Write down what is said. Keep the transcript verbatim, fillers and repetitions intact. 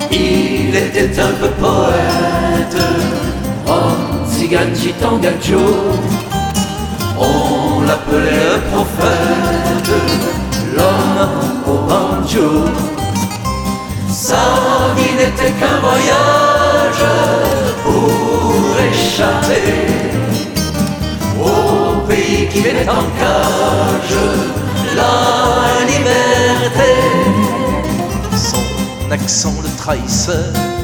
Il était un peu poète, homme, cigane, gitan, gacho. On l'appelait le prophète, l'homme au banjo. Sa vie n'était qu'un voyage pour échapper au pays qui est en cage, la liberté. Son accent le trahissait,